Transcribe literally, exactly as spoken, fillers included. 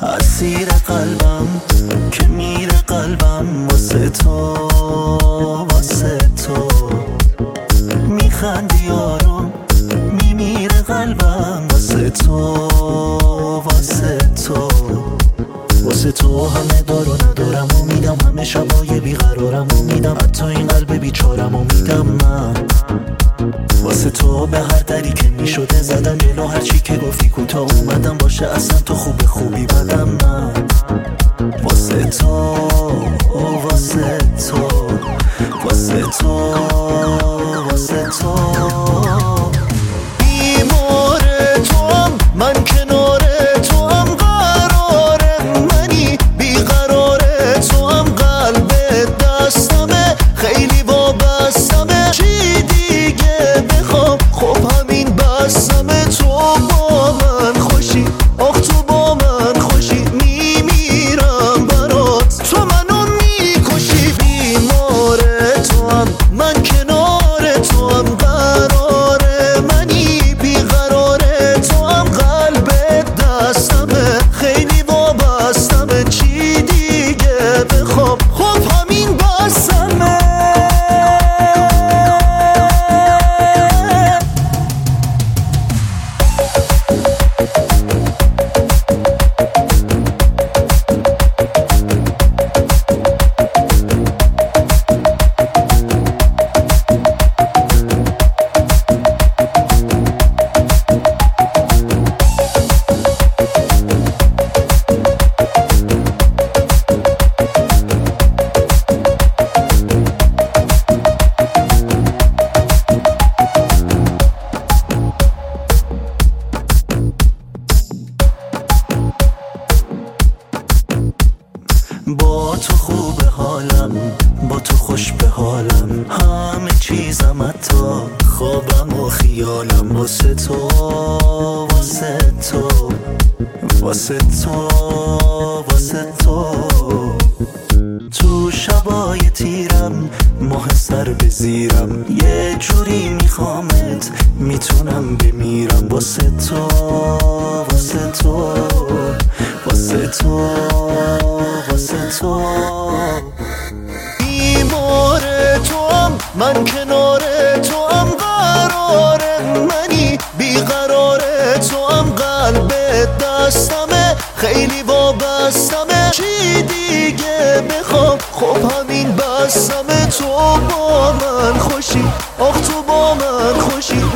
اسیر قلبم که میره قلبم واسه تو، واسه تو میخندی آروم میمیره قلبم واسه تو، واسه تو واسه تو همه دار و ندارم و میدم، همه شبای بیقرارم و میدم، حتی این قلب بیچارم و میدم من واسه تو. به هر دری که میشده زدم جلو، هر چی که گفتی کوتاه اومدم، باشه اصلا تو خوب خوبی بدم من واسه تو، واسه تو واسه تو واسه تو بیمار توام من، کنار توام قرار منی، بیقرار توام قلب دستمه، خیلی وابستمه، چی دیگه بخوام؟ خب همین بستمه. تو با من خوشی، آخ تو با من خوشی، میمیرم برات، تو منو میکشی. بیمار توام من، کنار توام قرار منی، بیقرار توام قلب دستمه، خیلی وابستمه، چی دیگه بخوام؟ خب همین بستمه. با تو خوب حالم، با تو خوش به حالم، همه چیزم حتی خوابم و خیالم واسه تو، واسه تو واسه تو واسه تو تو شبای تیرم ماه سر به زیرم، یه جوری میخوامت میتونم بمیرم واسه تو، واسه تو واسه تو واسه تو بیمار توام من، کنار توام قرار منی، بیقرار توام قلب دستمه، خیلی وابستمه، چی دیگه بخوام؟ خب همین بستمه. تو با من خوشی، آخ تو با من خوشی،